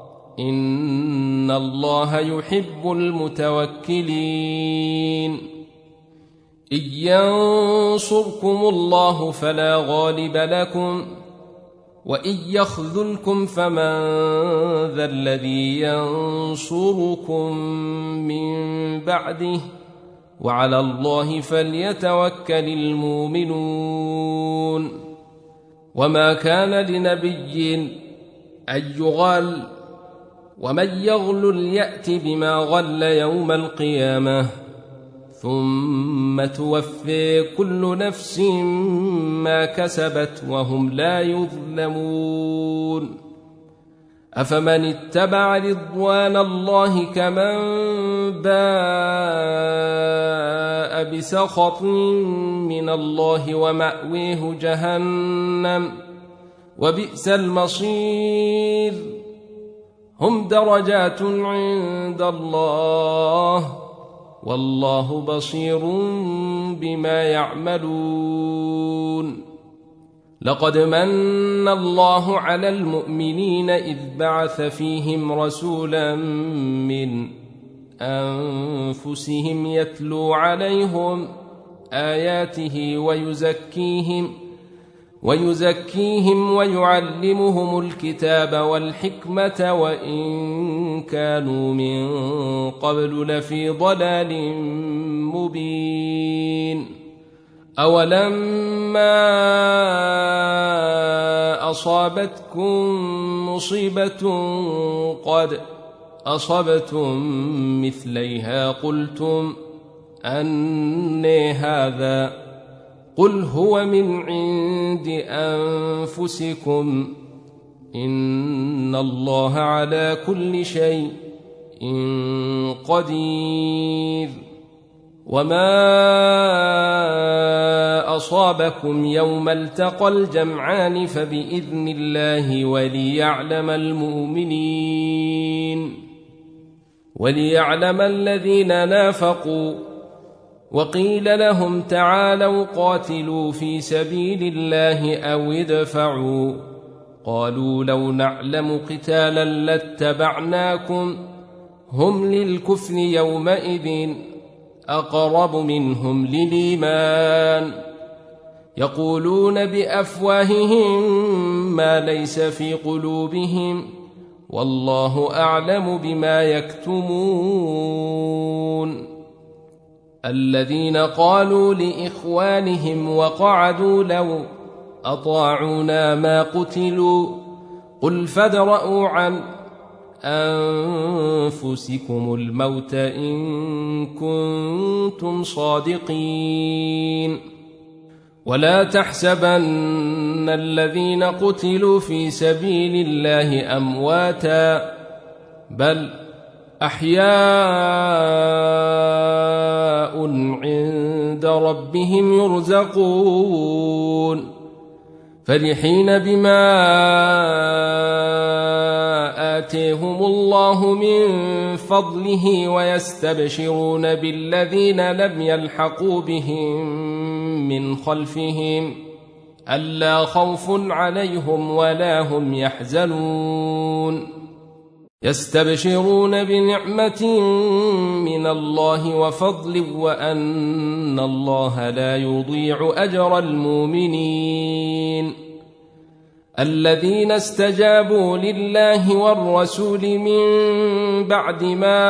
إن الله يحب المتوكلين إن ينصركم الله فلا غالب لكم وإن يخذلكم فمن ذا الذي ينصركم من بعده وعلى الله فليتوكل المؤمنون وما كان لنبي أن يغل ومن يغلل يأت بما غل يوم القيامة ثم توفي كل نفس ما كسبت وهم لا يظلمون أفمن اتبع رضوان الله كمن باء بسخط من الله ومأويه جهنم وبئس المصير هم درجات عند الله والله بصير بما يعملون لقد من الله على المؤمنين إذ بعث فيهم رسولا من أنفسهم يتلو عليهم آياته ويزكيهم ويعلمهم الكتاب والحكمة وإن كانوا من قبل لفي ضلال مبين أولما أصابتكم مصيبة قد أصبتم مثليها قلتم أنى هذا قل هو من عند أنفسكم إن الله على كل شيء قدير وما أصابكم يوم التقى الجمعان فبإذن الله وليعلم الذين نافقوا وقيل لهم تعالوا قاتلوا في سبيل الله أو ادفعوا قالوا لو نعلم قتالا لاتبعناكم هم للكفر يومئذ أقرب منهم للإيمان يقولون بأفواههم ما ليس في قلوبهم والله أعلم بما يكتمون الذين قالوا لإخوانهم وقعدوا لو أطاعونا ما قتلوا قل فادرءوا عن أنفسكم الموت إن كنتم صادقين ولا تحسبن الذين قتلوا في سبيل الله أمواتا بل أحياء عند ربهم يرزقون فرحين بما آتيهم الله من فضله ويستبشرون بالذين لم يلحقوا بهم من خلفهم ألا خوف عليهم ولا هم يحزنون يستبشرون بنعمة من الله وفضل وأن الله لا يضيع أجر المؤمنين الذين استجابوا لله والرسول من بعد ما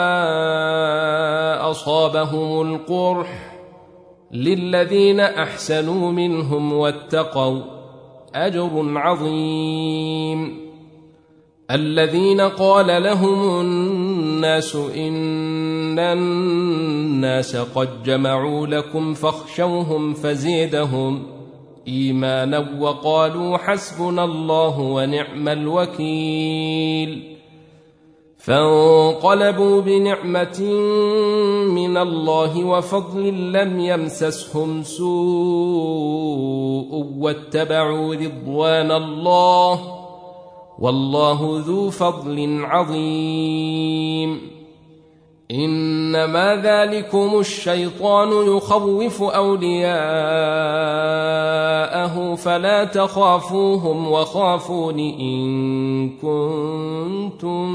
أصابهم القرح للذين أحسنوا منهم واتقوا أجر عظيم الذين قال لهم الناس إن الناس قد جمعوا لكم فاخشوهم فزيدهم إيمانا وقالوا حسبنا الله ونعم الوكيل فانقلبوا بنعمة من الله وفضل لم يمسسهم سوء واتبعوا رضوان الله والله ذو فضل عظيم إنما ذلكم الشيطان يخوف أولياءه فلا تخافوهم وخافون إن كنتم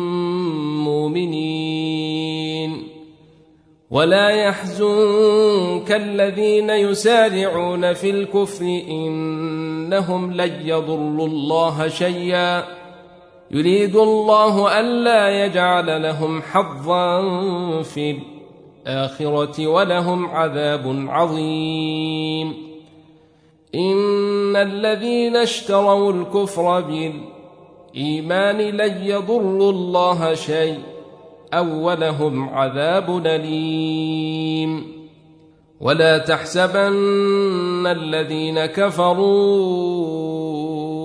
مؤمنين ولا يحزنك الذين يسارعون في الكفر إنهم لن يضروا الله شيئا يريد الله ألا يجعل لهم حظا في الآخرة ولهم عذاب عظيم إن الذين اشتروا الكفر بالإيمان لن يضروا الله شيئا ولهم عذاب أليم ولا تحسبن الذين كفروا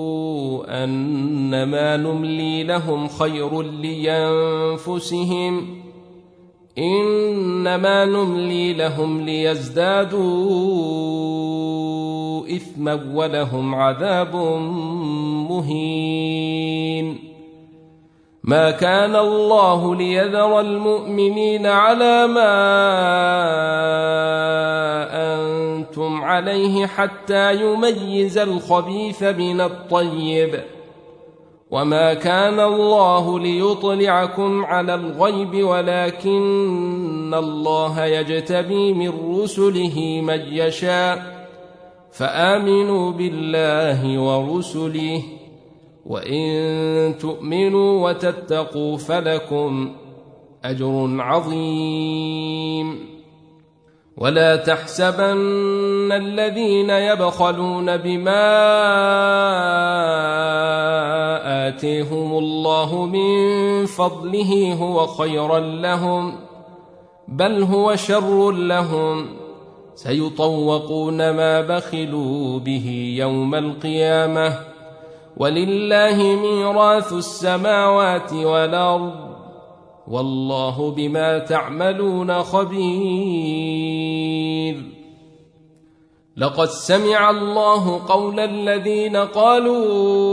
أنما نملي لهم خير لأنفسهم إنما نملي لهم ليزدادوا إثما ولهم عذاب مهين ما كان الله ليذر المؤمنين على ما أنتم عليه حتى يميز الخبيث من الطيب وما كان الله ليطلعكم على الغيب ولكن الله يجتبي من رسله من يشاء فآمنوا بالله ورسله وإن تؤمنوا وتتقوا فلكم أجر عظيم ولا تحسبن الذين يبخلون بما آتيهم الله من فضله هو خيرا لهم بل هو شر لهم سيطوقون ما بخلوا به يوم القيامة ولله ميراث السماوات والأرض والله بما تعملون خبير. لقد سمع الله قول الذين قالوا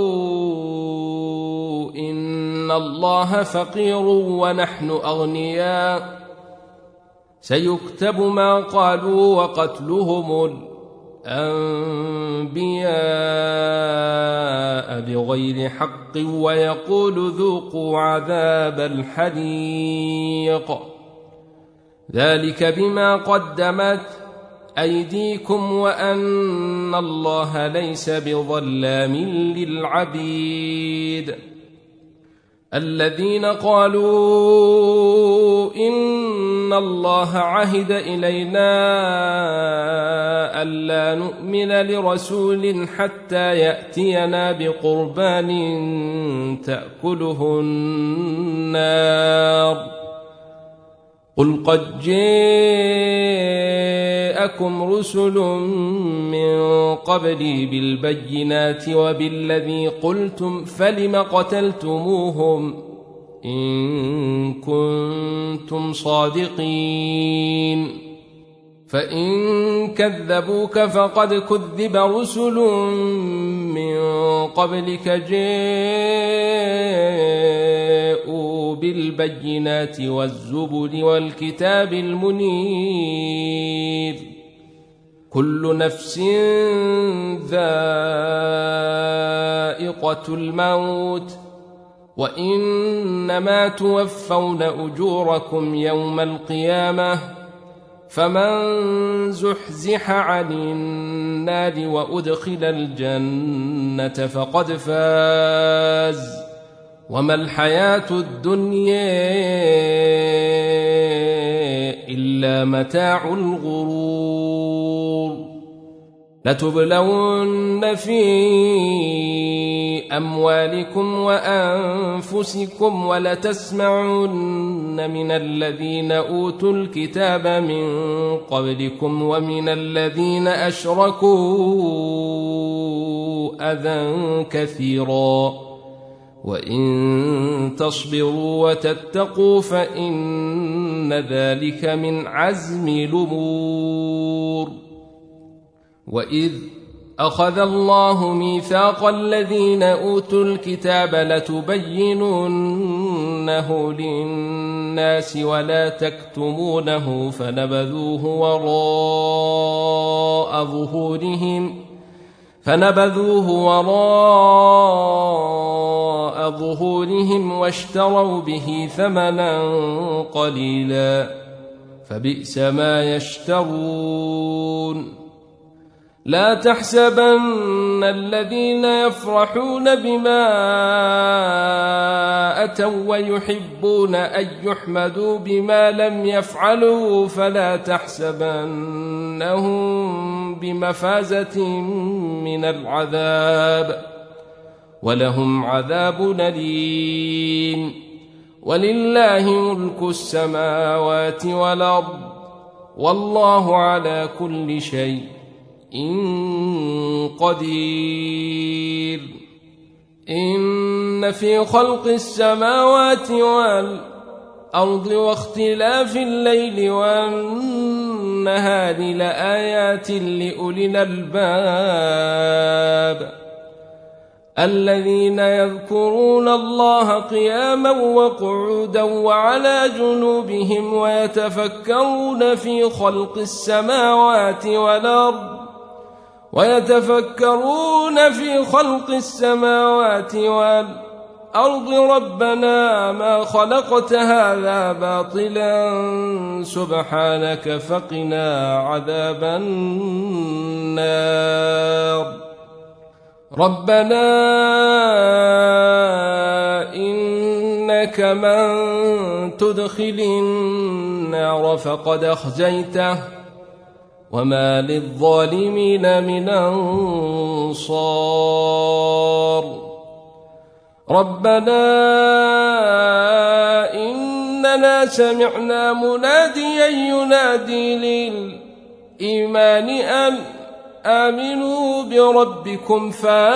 إن الله فقير ونحن أغنياء سيكتب ما قالوا وقتلهم الأنبياء بغير حق ويقول ذوقوا عذاب الحريق ذلك بما قدمت أيديكم وأن الله ليس بظلام للعبيد. الذين قالوا إن الله عهد إلينا ألا نؤمن لرسول حتى يأتينا بقربان تأكله النار قل قد جاءكم رسل من قبلي بالبينات وبالذي قلتم فلم قتلتموهم إن كنتم صادقين فإن كذبوك فقد كذب رسل من قبلك جاءوا بالبينات والزبر والكتاب المنير كل نفس ذائقة الموت وإنما توفون أجوركم يوم القيامة فمن زحزح عن النار وأدخل الجنة فقد فاز وما الحياة الدنيا إلا متاع الغرور. لتبلون في أموالكم وأنفسكم ولتسمعن من الذين أوتوا الكتاب من قبلكم ومن الذين أشركوا أذى كثيرا وإن تصبروا وتتقوا فإن ذلك من عزم الأمور. وإذ أخذ الله ميثاق الذين أوتوا الكتاب لتبيننه للناس ولا تكتمونه فنبذوه وراء ظهورهم واشتروا به ثمنا قليلا فبئس ما يشترون. لا تحسبن الذين يفرحون بما أتوا ويحبون أن يحمدوا بما لم يفعلوا فلا تحسبنهم بمفازة من العذاب ولهم عذاب أليم. ولله ملك السماوات والأرض والله على كل شيء قدير. إن في خلق السماوات والأرض واختلاف الليل والنهار لآيات لأولي الألباب الذين يذكرون الله قياما وقعودا وعلى جنوبهم ويتفكرون في خلق السماوات والأرض ربنا ما خلقت هذا باطلا سبحانك فقنا عذاب النار. ربنا إنك من تدخل النار فقد أخزيته وما للظالمين من أنصار. ربنا إننا سمعنا مناديا ينادي للإيمان أن آمنوا بربكم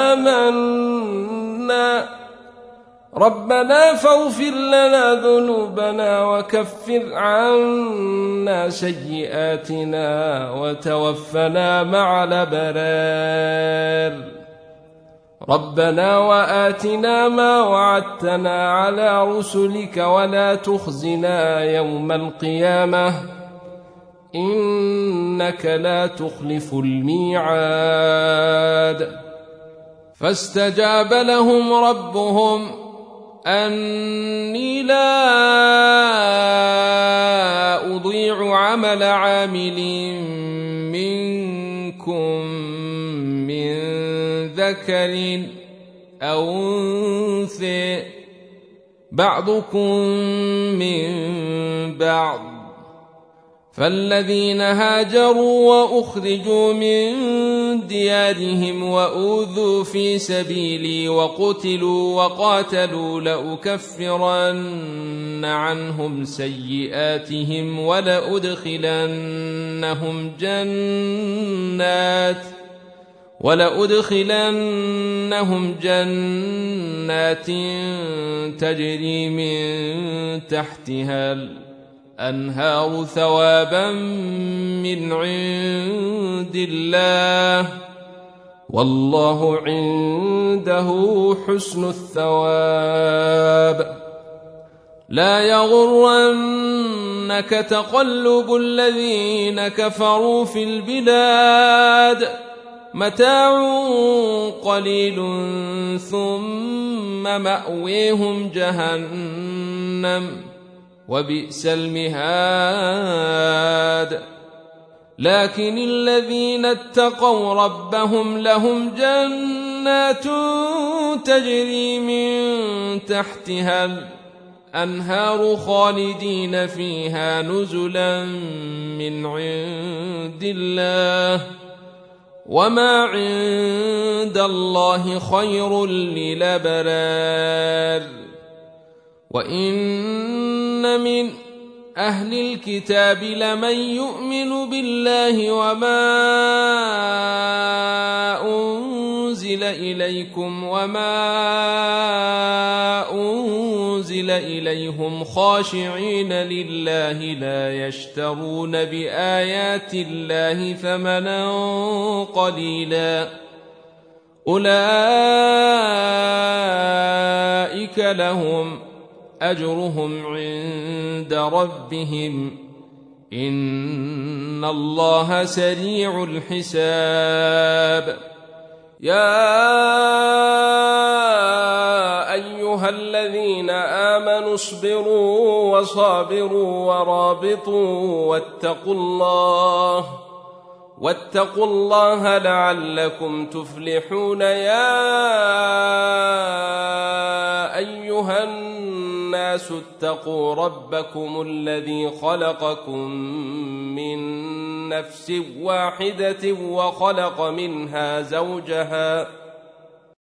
فآمنا ربنا فاغفر لنا ذنوبنا وكفر عنا سيئاتنا وتوفنا مع الأبرار ربنا وآتنا ما وعدتنا على رسلك ولا تخزنا يوم القيامة إنك لا تخلف الميعاد فاستجاب لهم ربهم أني لا أضيع عمل عامل منكم من ذكر أو أنثى بعضكم من بعض فالذين هاجروا وأخرجوا من ديارهم وأوذوا في سبيلي وقتلوا وقاتلوا لأكفرن عنهم سيئاتهم ولأدخلنهم جنات تجري من تحتها الأنهار ثوابا من عند الله والله عنده حسن الثواب لا يغرنك تقلب الذين كفروا في البلاد متاع قليل ثم مأويهم جهنم وبئس المهاد لكن الذين اتقوا ربهم لهم جنات تجري من تحتها الأنهار خالدين فيها نزلا من عند الله وما عند الله خير للأبرار وإن من أهل الكتاب لمن يؤمن بالله وما أنزل إليكم وما أنزل إليهم خاشعين لله لا يشترون بآيات الله ثمنا قليلا أولئك لهم أجرهم عند ربهم إن الله سريع الحساب يا أيها الذين آمنوا اصبروا وصابروا ورابطوا واتقوا الله لعلكم تفلحون يا أيها الناس اتقوا ربكم الذي خلقكم من نفس واحدة وخلق منها زوجها